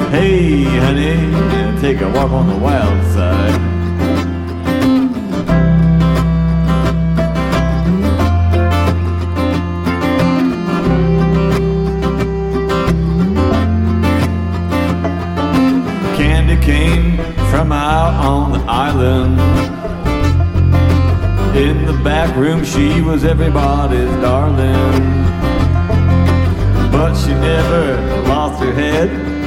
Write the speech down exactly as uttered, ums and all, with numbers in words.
Hey, honey, take a walk on the wild side. Candy came from out on the island. In the back room she was everybody's darling, but she never lost her head.